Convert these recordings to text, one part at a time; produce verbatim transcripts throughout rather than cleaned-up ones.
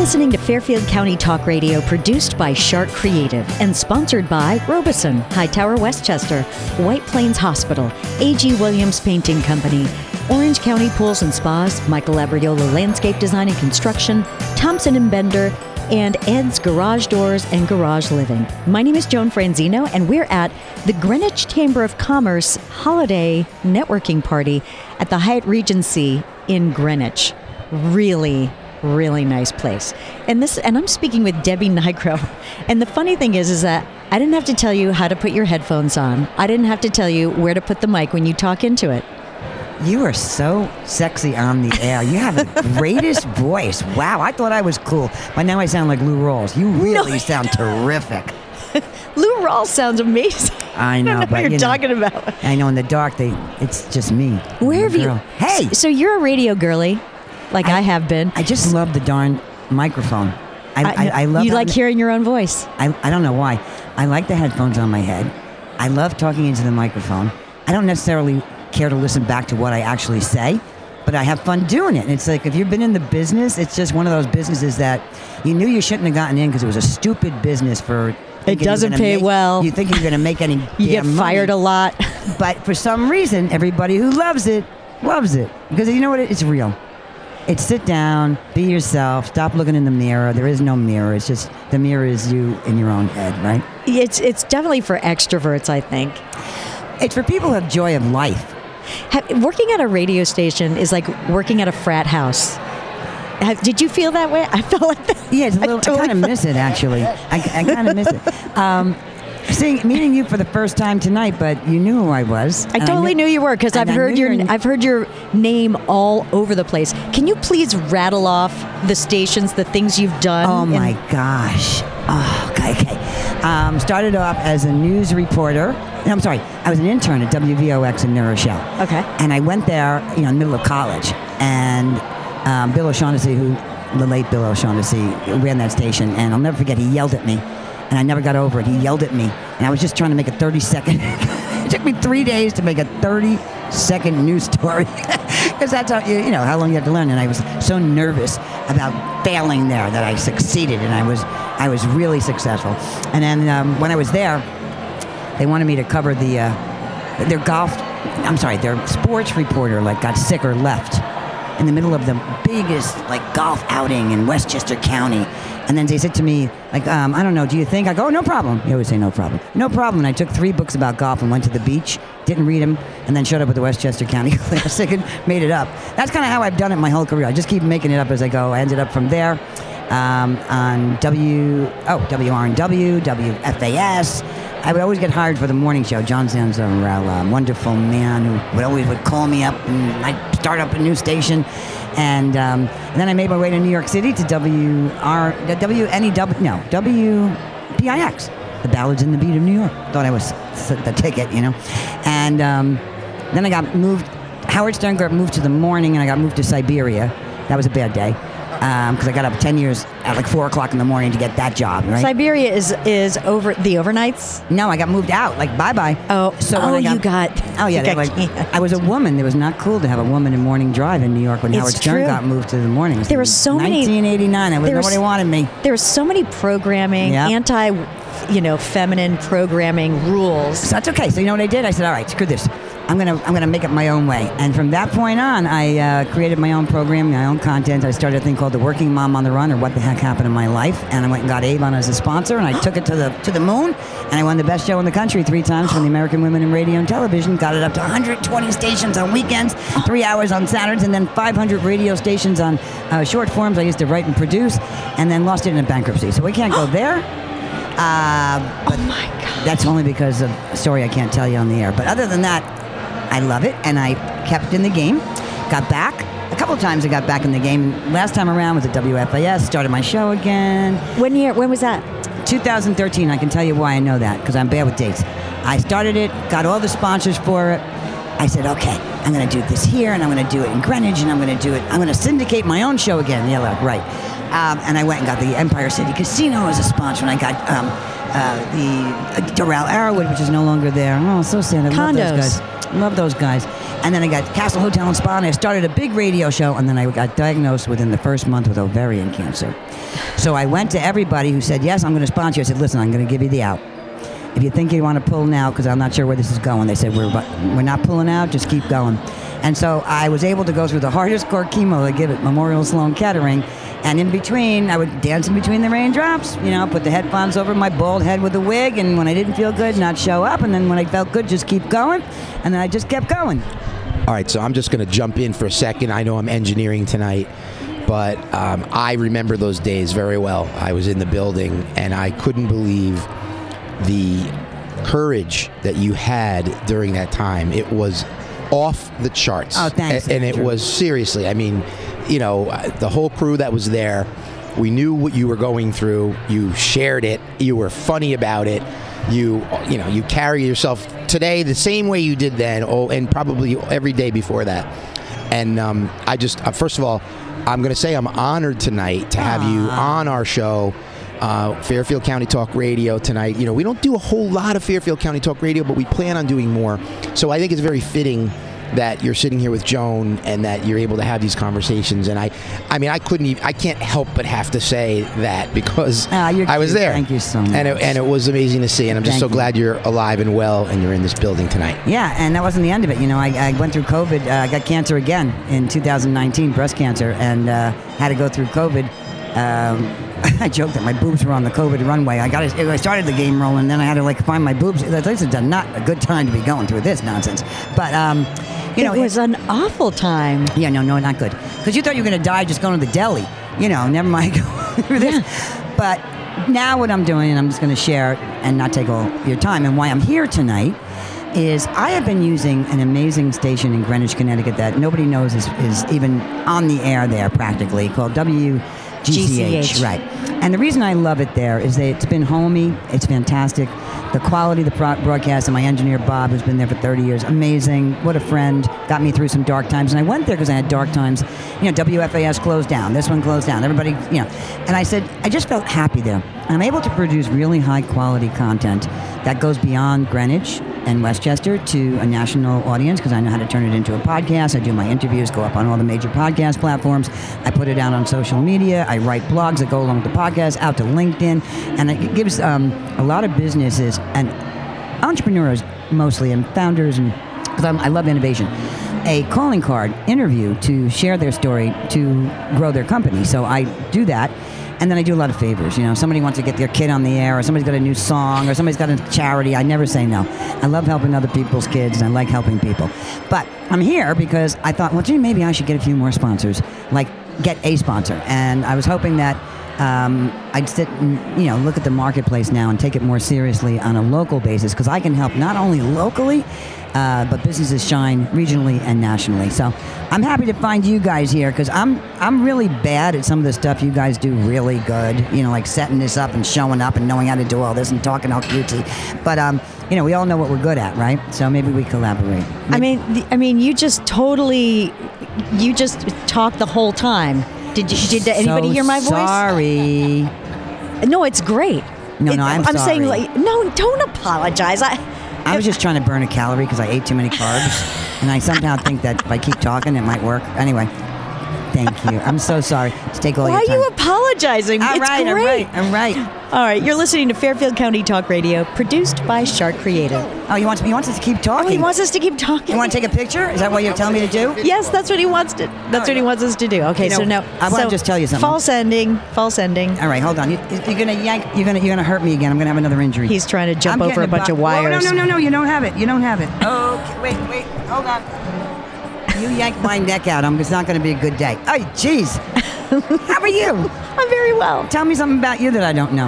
listening to Fairfield County Talk Radio, produced by Shark Creative and sponsored by Robeson, Hightower Westchester, White Plains Hospital, A G Williams Painting Company, Orange County Pools and Spas, Michael Labriola Landscape Design and Construction, Thompson and Bender, and Ed's Garage Doors and Garage Living. My name is Joan Franzino, and we're at the Greenwich Chamber of Commerce Holiday Networking Party at the Hyatt Regency in Greenwich. Really, really nice place. And this, and I'm speaking with Debbie Nigro. And the funny thing is, is that I didn't have to tell you how to put your headphones on. I didn't have to tell you where to put the mic when you talk into it. You are so sexy on the air. You have the greatest voice. Wow, I thought I was cool. But now I sound like Lou Rawls. You really no. sound terrific. Lou Rawls sounds amazing. I know, I don't know but what you're you know, talking about. I know, in the dark, they it's just me. Where have you? Hey! So you're a radio girly, like I, I have been. I just love the darn microphone. I, I, I, I love You like the, hearing your own voice. I, I don't know why. I like the headphones on my head. I love talking into the microphone. I don't necessarily care to listen back to what I actually say, but I have fun doing it. And it's like, if you've been in the business, it's just one of those businesses that you knew you shouldn't have gotten in because it was a stupid business for... It doesn't pay make, well. You think you're going to make any You get fired money. a lot. But for some reason, everybody who loves it, loves it. Because you know what? It's real. It's sit down, be yourself, stop looking in the mirror. There is no mirror. It's just, the mirror is you in your own head, right? It's, it's definitely for extroverts, I think. It's for people who have joy of life. Have, working at a radio station is like working at a frat house. Have, did you feel that way? I felt like that. Yeah, it's a little, I, totally I kind of miss it, actually. I, I kind of miss it. Um, seeing, meeting you for the first time tonight, but you knew who I was. I totally I knew, knew you were because I've heard your I've heard your name all over the place. Can you please rattle off the stations, the things you've done? Oh my gosh! Oh, okay, okay. Um, started off as a news reporter. No, I'm sorry. I was an intern at W V O X in New Rochelle. Okay. And I went there, you know, in the middle of college, and um, Bill O'Shaughnessy, who the late Bill O'Shaughnessy, ran that station, and I'll never forget. He yelled at me, and I never got over it. He yelled at me, and I was just trying to make a thirty second. It took me three days to make a thirty second news story, because that's how you, you know how long you have to learn. And I was so nervous about failing there that I succeeded, and I was I was really successful. And then um, when I was there, they wanted me to cover the uh, their golf. I'm sorry, their sports reporter like got sick or left in the middle of the biggest like golf outing in Westchester County. And then they said to me, like, um, I don't know, do you think? I go, oh, no problem. They always say no problem. No problem. And I took three books about golf and went to the beach, didn't read them, and then showed up at the Westchester County Classic and made it up. That's kind of how I've done it my whole career. I just keep making it up as I go. I ended up from there um, on W, oh, W R N W, W F A S. I would always get hired for the morning show. John Zanzarella, a wonderful man who would always would call me up, and I'd start up a new station. And, um, and then I made my way to New York City to W R, W N E W, no, W P I X, the Ballads in the Beat of New York. Thought I was the ticket, you know. And um, then I got moved, Howard Stern got moved to the morning, and I got moved to Siberia. That was a bad day. Because um, I got up ten years at like four o'clock in the morning to get that job, right? Siberia is is over the overnights? No, I got moved out, like bye-bye. Oh, so oh, I got, you got... Oh, yeah. Got, like, I was a woman. It was not cool to have a woman in morning drive in New York when it's Howard Stern true. got moved to the morning. There were so nineteen eighty-nine, many... nineteen eighty-nine. I was, nobody wanted me. There were so many programming, yep. anti, you know, feminine programming rules. So that's okay. So you know what I did? I said, all right, screw this. I'm gonna I'm gonna make it my own way. And from that point on, I uh, created my own program, my own content. I started a thing called The Working Mom on the Run, or What the Heck Happened in My Life. And I went and got Avon as a sponsor, and I took it to the to the moon. And I won the best show in the country three times from the American Women in Radio and Television. Got it up to one hundred twenty stations on weekends, three hours on Saturdays, and then five hundred radio stations on uh, short forms. I used to write and produce, and then lost it in a bankruptcy. So we can't go there. Uh, but oh my God! That's only because of a story I can't tell you on the air. But other than that, I love it, and I kept in the game. Got back. A couple of times I got back in the game. Last time around was at W F A S, started my show again. When year? When was that? two thousand thirteen. I can tell you why I know that, because I'm bad with dates. I started it, got all the sponsors for it. I said, okay, I'm going to do this here, and I'm going to do it in Greenwich, and I'm going to do it, I'm going to syndicate my own show again. Yeah, like, right. Um, and I went and got the Empire City Casino as a sponsor, and I got um, uh, the uh, Doral Arrowwood, which is no longer there. Oh, so sad. I Condos. love those guys. Love those guys. And then I got Castle Hotel and Spa, and I started a big radio show, and then I got diagnosed within the first month with ovarian cancer. So I went to everybody who said, yes, I'm going to sponsor you. I said, listen, I'm going to give you the out. If you think you want to pull now, because I'm not sure where this is going, they said, we're we're not pulling out, just keep going. And so I was able to go through the hardest core chemo they give at Memorial Sloan Kettering, and in between, I would dance in between the raindrops, you know, put the headphones over my bald head with a wig, and when I didn't feel good, not show up, and then when I felt good, just keep going, and then I just kept going. All right, so I'm just going to jump in for a second. I know I'm engineering tonight, but um, I remember those days very well. I was in the building, and I couldn't believe the courage that you had during that time. It was off the charts. Oh, thanks. A- and it was seriously, I mean, you know, the whole crew that was there, we knew what you were going through. You shared it. You were funny about it. You, you know, you carry yourself today the same way you did then, oh, and probably every day before that. And um, I just, uh, first of all, I'm going to say I'm honored tonight to have Aww. you on our show, uh, Fairfield County Talk Radio tonight. You know, we don't do a whole lot of Fairfield County Talk Radio, but we plan on doing more. So I think it's very fitting that you're sitting here with Joan and that you're able to have these conversations. And I, I mean, I couldn't even, I can't help but have to say that because ah, you're I was cute. there. Thank you so much. And it, and it was amazing to see. And I'm just Thank so you. glad you're alive and well and you're in this building tonight. Yeah, and that wasn't the end of it. You know, I, I went through COVID. Uh, I got cancer again in two thousand nineteen, breast cancer, and uh, had to go through COVID. Um, I joked that my boobs were on the COVID runway. I got it, I started the game rolling, and then I had to like find my boobs. This is not a good time to be going through this nonsense. But um, you know, it was it, an awful time. Yeah, no, no, not good. Because you thought you were going to die just going to the deli. You know, never mind going through this. Yeah. But now what I'm doing, and I'm just going to share and not take all your time, and why I'm here tonight is I have been using an amazing station in Greenwich, Connecticut that nobody knows is, is even on the air there practically, called W G C H. G C H. Right. And the reason I love it there is that it's been homey, it's fantastic. The quality of the pro- broadcast, and my engineer Bob, who's been there for thirty years, amazing. What a friend. Got me through some dark times. And I went there because I had dark times. You know, W F A S closed down. This one closed down. Everybody, you know. And I said, I just felt happy there. I'm able to produce really high quality content that goes beyond Greenwich and Westchester to a national audience because I know how to turn it into a podcast. I do my interviews, go up on all the major podcast platforms. I put it out on social media. I write blogs that go along with the podcast, out to LinkedIn. And it gives um, a lot of businesses and entrepreneurs mostly and founders, and because I love innovation, a calling card interview to share their story to grow their company. So I do that. And then I do a lot of favors. You know, somebody wants to get their kid on the air, or somebody's got a new song, or somebody's got a charity. I never say no. I love helping other people's kids, and I like helping people. But I'm here because I thought, well, gee, maybe I should get a few more sponsors, like get a sponsor. And I was hoping that um, I'd sit and, you know, look at the marketplace now and take it more seriously on a local basis, because I can help not only locally, Uh, but businesses shine regionally and nationally. So I'm happy to find you guys here because I'm I'm really bad at some of the stuff you guys do really good. You know, like setting this up and showing up and knowing how to do all this and talking all cutesy. But um, you know, we all know what we're good at, right? So maybe we collaborate. Maybe. I mean, the, I mean, you just totally, you just talked the whole time. Did you? Did anybody so hear my voice? Sorry. No, it's great. No, it, no, I'm, I'm sorry. saying, like, no, don't apologize. I. I was just trying to burn a calorie because I ate too many carbs, and I somehow think that if I keep talking, it might work. Anyway, thank you. I'm so sorry to take all Why your time. are you apologizing? All it's right, great. I'm right. I'm right. All right, you're listening to Fairfield County Talk Radio, produced by Shark Creative. Oh, he wants he wants us to keep talking. Oh, he wants us to keep talking. You want to take a picture? Is that what you're telling me to do? Yes, that's what he wants to. That's what he wants us to do. Okay, You know, so now I wanna so just tell you something. False ending. False ending. All right, hold on. You, you're gonna yank. You're gonna you're gonna hurt me again. I'm gonna have another injury. He's trying to jump I'm over a getting bunch of bo- wires. Oh, no, no, no, no. You don't have it. You don't have it. Okay, wait, wait. Hold on. You yank my neck out. I'm, it's not gonna be a good day. Oh, jeez. How are you? I'm very well. Tell me something about you that I don't know.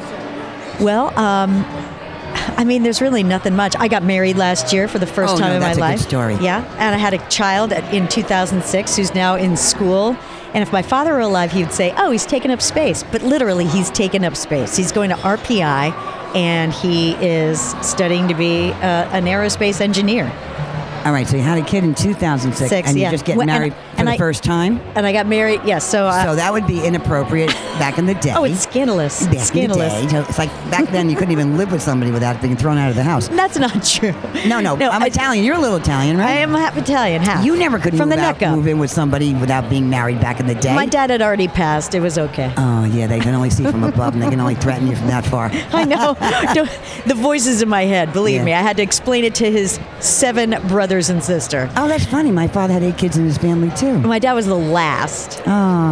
Well, um, I mean, there's really nothing much. I got married last year for the first Oh, time no, in that's my a life. good story. Yeah, and I had a child at, in two thousand six who's now in school. And if my father were alive, he would say, "Oh, he's taken up space." But literally, he's taken up space. He's going to R P I, and he is studying to be uh, an aerospace engineer. All right, so you had a kid in two thousand six, Six, and yeah. you just get Well, and- married. and for the I, first time. And I got married. Yes, so uh, So that would be inappropriate back in the day. oh, it's scandalous. Back Scandalous. in the day. So it's like back then you couldn't even live with somebody without being thrown out of the house. That's not true. No, no, I'm I- Italian. You're a little Italian, right? I am half Italian, half. You never could from move the out, neck up. move in with somebody without being married back in the day. My dad had already passed. It was okay. Oh yeah, they can only see from above, and they can only threaten you from that far. I know. Don't- the voices in my head, believe Yeah. me. I had to explain it to his seven brothers and sister. Oh, that's funny. My father had eight kids in his family too. My dad was the last.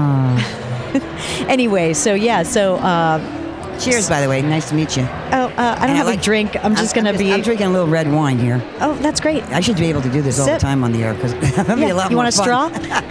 Oh, Anyway, so yeah, so uh, cheers, by the way. Nice to meet you. oh, uh, I don't And I have like- a drink. I'm just I'm, gonna I'm be. I'm drinking a little red wine here. Oh, that's great. I should be able to do this all the Sip. time on the air because that'd be Yeah, a lot you more want a fun.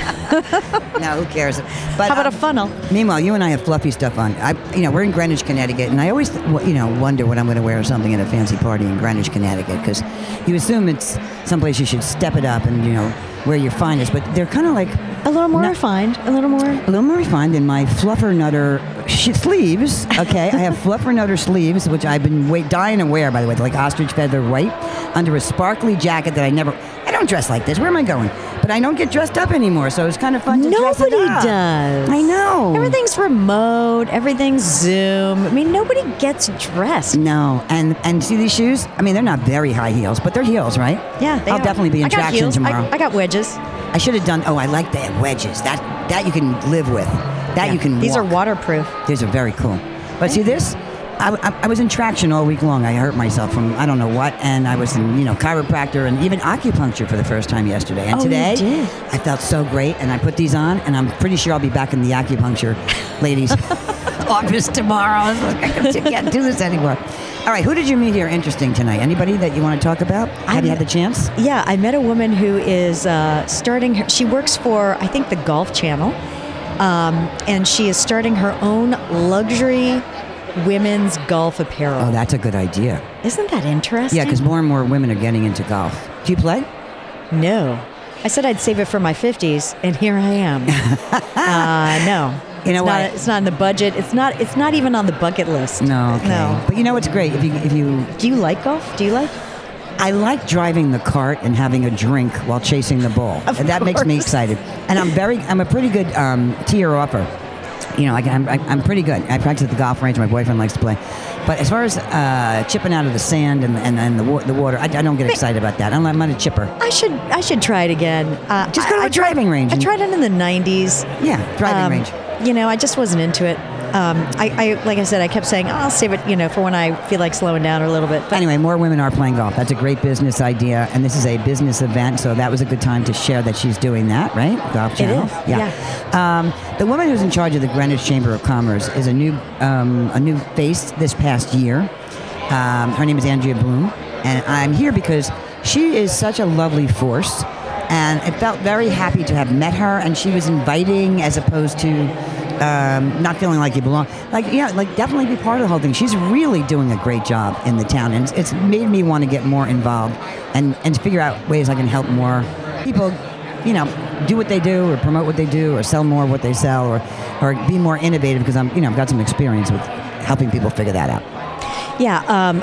straw? No, who cares? But How about um, a funnel? Meanwhile, you and I have fluffy stuff on. I, you know, we're in Greenwich, Connecticut, and I always, you know, wonder when I'm going to wear something at a fancy party in Greenwich, Connecticut, because you assume it's someplace you should step it up and you know wear your finest, but they're kind of like A little more No. refined. A little more. a little more refined in my fluffer nutter sh- sleeves. Okay, I have fluffer nutter sleeves, which I've been wait, dying to wear, by the way, like ostrich feather white, under a sparkly jacket that I never. I don't dress like this. Where am I going? But I don't get dressed up anymore, so it's kind of fun to dress it Nobody up. does. I know. Everything's remote. Everything's Zoom. I mean, nobody gets dressed. No, and and see these shoes? I mean, they're not very high heels, but they're heels, right? Yeah, they I'll are. definitely be in I got traction heels. tomorrow. I, I got wedges. I should have done. Oh, I like that wedges. That that you can live with. That Yeah. you can. These walk. are waterproof. These are very cool. But see this? I, I, I was in traction all week long. I hurt myself from I don't know what, and I was in you know chiropractor and even acupuncture for the first time yesterday. And Oh, you today, did? I felt so great, and I put these on, and I'm pretty sure I'll be back in the acupuncture ladies' office tomorrow. I was like, I can't- can't do this anymore. All right, who did you meet here interesting tonight? Anybody that you want to talk about? Have you had the chance? Yeah, I met a woman who is uh, starting. Her, she works for I think the Golf Channel, um, and she is starting her own luxury women's golf apparel. Oh, that's a good idea. Isn't that interesting? Yeah, because more and more women are getting into golf. Do you play? No. I said I'd save it for my fifties, and here I am. uh, no. You know it's what? Not, it's not in the budget. It's not. It's not even on the bucket list. No, okay. No. But you know what's great? If you if you Do you like golf? Do you like? I like driving the cart and having a drink while chasing the ball. Of and that makes me course. excited. And I'm very I'm a pretty good um, teeer offer. You know, I can, I'm, I'm pretty good. I practice at the golf range. My boyfriend likes to play. But as far as uh, chipping out of the sand and, and, and the, wa- the water, I, I don't get excited about that. I'm, I'm not a chipper. I should. I should try it again. Uh, Just go to I- a I tried- driving range I and- tried it in the nineties. Yeah, driving Um, range. You know, I just wasn't into it. Um, I, I, like I said, I kept saying, oh, I'll save it, you know, for when I feel like slowing down a little bit. But Anyway, more women are playing golf. That's a great business idea, and this is a business event, so that was a good time to share that she's doing that, right? Golf Channel. is, Yeah. Um, the woman who's in charge of the Greenwich Chamber of Commerce is a new um, a new face this past year. Um, her name is Andrea Bloom, and I'm here because she is such a lovely force, and I felt very happy to have met her, and she was inviting as opposed to um, not feeling like you belong. Like, yeah, like definitely be part of the whole thing. She's really doing a great job in the town, and it's, it's made me want to get more involved and, and to figure out ways I can help more people, you know, do what they do or promote what they do or sell more of what they sell or, or be more innovative because I'm, you know, I've got some experience with helping people figure that out. yeah, um,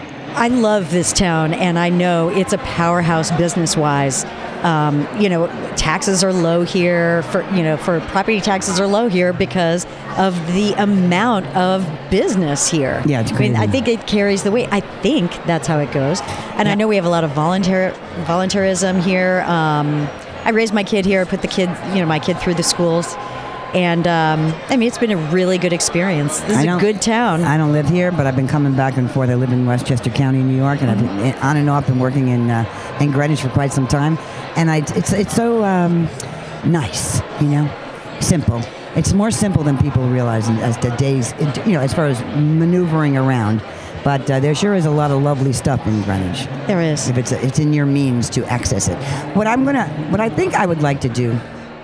I love this town, and I know it's a powerhouse business-wise. Um, you know, taxes are low here for, you know, for property taxes are low here because of the amount of business here. Yeah, it's I mean, I crazy. think it carries the weight. I think that's how it goes. And I Yeah. know we have a lot of volunteer volunteerism here. Um, I raised my kid here, put the kid, you know, my kid through the schools. And, um, I mean, it's been a really good experience. This I is a don't- good town. I don't live here, but I've been coming back and forth. I live in Westchester County, New York, and I've been on and off been working in uh, in Greenwich for quite some time. And I, it's it's so um, nice, you know, simple. It's more simple than people realize as the days, you know, as far as maneuvering around. But uh, there sure is a lot of lovely stuff in Greenwich. There is. If it's it's in your means to access it. What I'm gonna, what I think I would like to do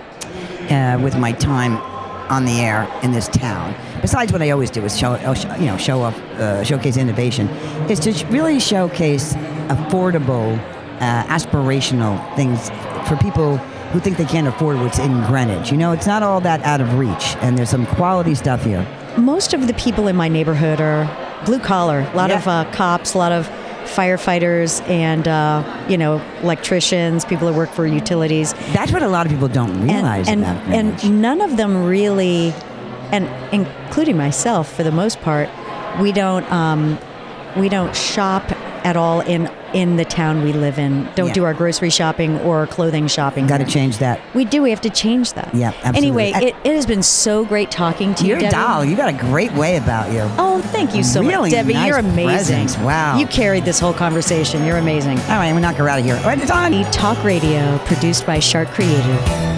uh, with my time on the air in this town, besides what I always do is show, uh, sh- you know, show off, uh, showcase innovation, is to sh- really showcase affordable, uh, aspirational things for people who think they can't afford what's in Greenwich. You know, it's not all that out of reach, and there's some quality stuff here. Most of the people in my neighborhood are blue collar. A lot Yeah. of uh, cops, a lot of firefighters and uh, you know electricians, people who work for utilities. That's what a lot of people don't realize and about and, Greenwich. and none of them really, and including myself for the most part, we don't um, we don't shop at all in in the town we live in. Don't Yeah. do our grocery shopping or clothing shopping. Got to here. change that. We do. We have to change that. Yeah, absolutely. Anyway, I- it, it has been so great talking to You're you, a Debbie. doll. You got a great way about you. Oh, thank you so Really much, Debbie. nice You're amazing. presence. Wow. You carried this whole conversation. You're amazing. All right, we'll knock her out of here. All right, it's on. Talk Radio, produced by Shark Creative.